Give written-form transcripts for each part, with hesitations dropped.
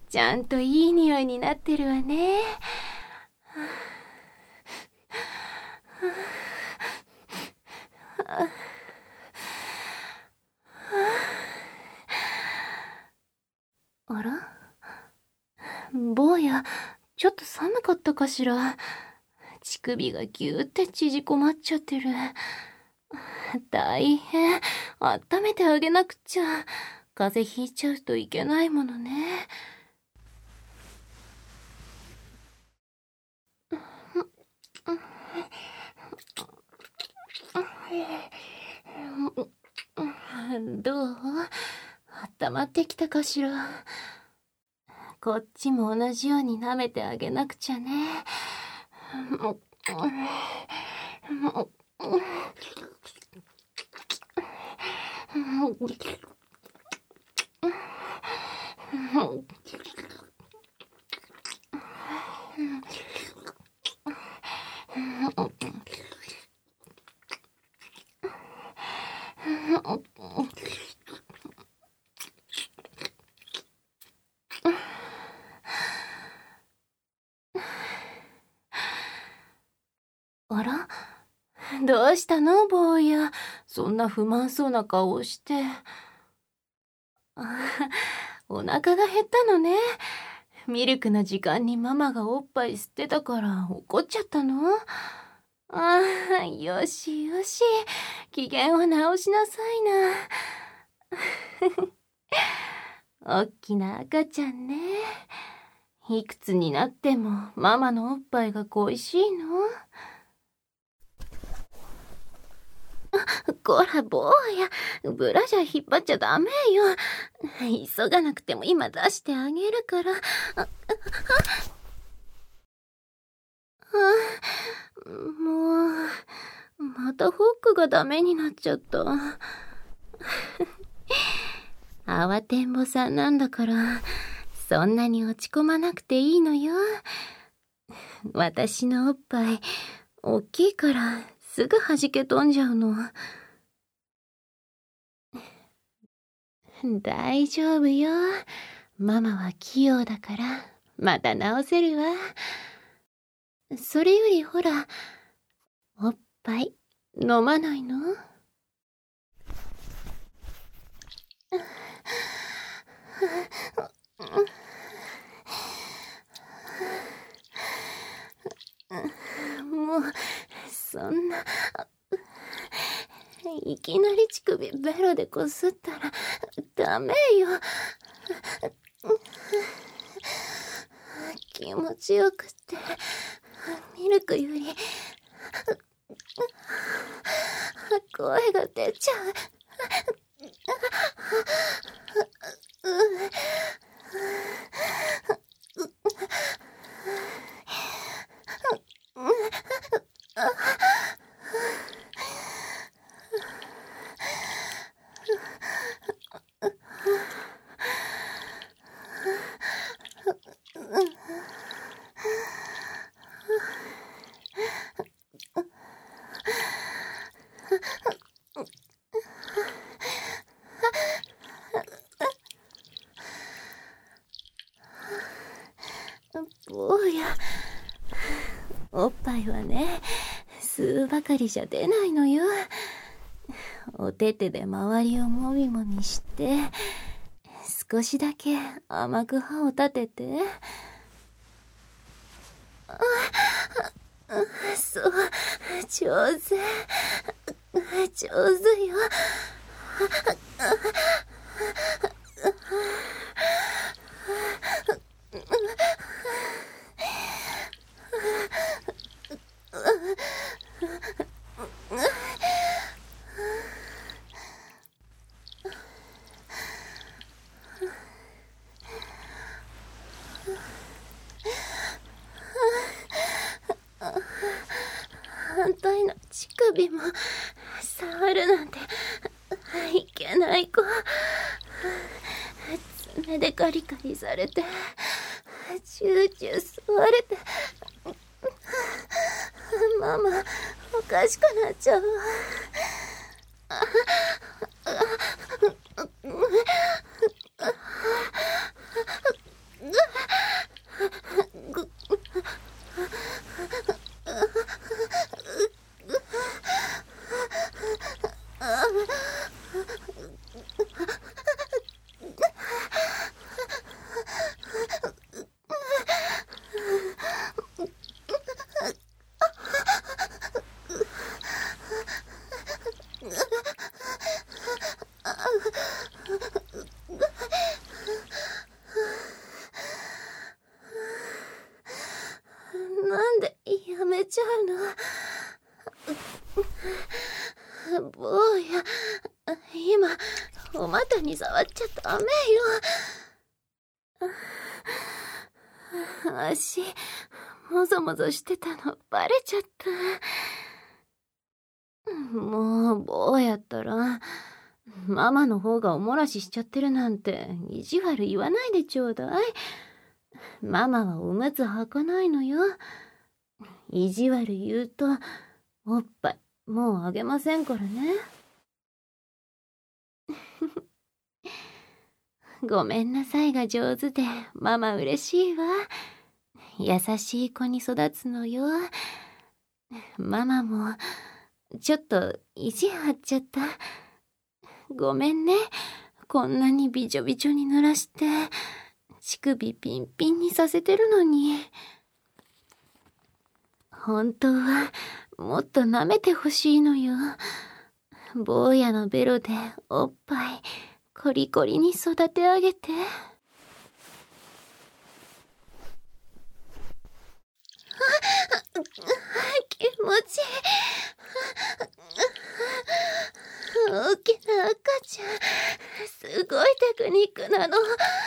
ちゃんといい匂いになってるわね。あら？坊や、ちょっと寒かったかしら。乳首がぎゅーって縮こまっちゃってる。大変。温めてあげなくちゃ。風邪ひいちゃうといけないものね。どう？温まってきたかしら。こっちも同じように舐めてあげなくちゃね。あら？どうしたの坊や。そんな不満そうな顔をして。お腹が減ったのね。ミルクの時間にママがおっぱい吸ってたから怒っちゃったの？よしよし。機嫌を直しなさいな。おっきな赤ちゃんね。いくつになってもママのおっぱいが恋しいの？こら坊や、ブラジャー引っ張っちゃダメよ。急がなくても今出してあげるから。もう、またフォークがダメになっちゃった。慌てんぼさんなんだから、そんなに落ち込まなくていいのよ。私のおっぱい、大きいからすぐ弾け飛んじゃうの。大丈夫よ。ママは器用だから、また直せるわ。それよりほら、おっぱい飲まないの？もう、そんな、いきなり乳首ベロでこすったらダメよ。気持ちよくってミルクより声が出ちゃう。坊や、おっぱいはね、吸うばかりじゃ出ないのよ。お手手で周りをもみもみして、少しだけ甘く歯を立てて。そう、上手。上手よ。反対の乳首も触るなんていけない子。爪でカリカリされて、チューチュー吸われて、ママおかしくなっちゃうわ。 ダメよ。足、もぞもぞしてたのバレちゃった。もう、坊やったら、ママの方がおもらししちゃってるなんて意地悪言わないでちょうだい。ママはおむつ履かないのよ。意地悪言うと、おっぱい、もうあげませんからね。ごめんなさいが上手で、ママ嬉しいわ。優しい子に育つのよ。ママも、ちょっと意地張っちゃった。ごめんね。こんなにびちょびちょに濡らして、乳首ピンピンにさせてるのに。本当は、もっと舐めてほしいのよ。坊やのベロでおっぱい、コリコリに育て上げて。気持ちいい。大きな赤ちゃん、すごいテクニックなの。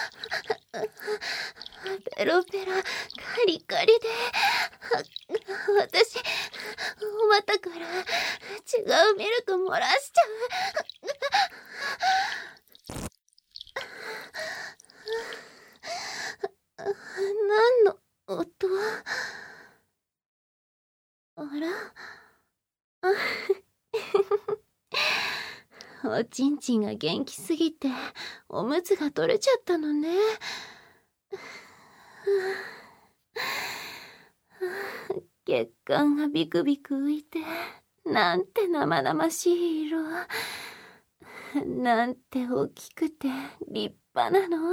ペロペロ、カリカリで、私、お股から違うミルク漏らしちゃう。何の音？あら？おちんちんが元気すぎておむつが取れちゃったのね。血管がビクビク浮いて、なんて生々しい色。なんて大きくて立派なの。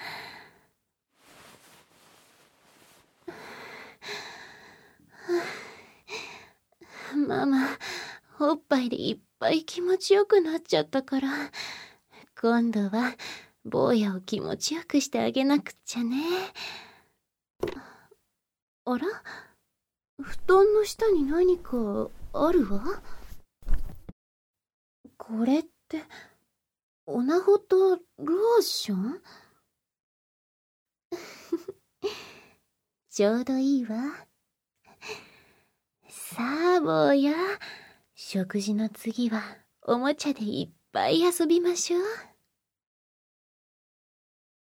ママ、おっぱいでいっぱい気持ちよくなっちゃったから、今度は坊やを気持ちよくしてあげなくっちゃね。あら？布団の下に何かあるわ。これって、オナホとローション？ちょうどいいわ。さあ、坊や。食事の次は、おもちゃでいっぱい遊びましょう。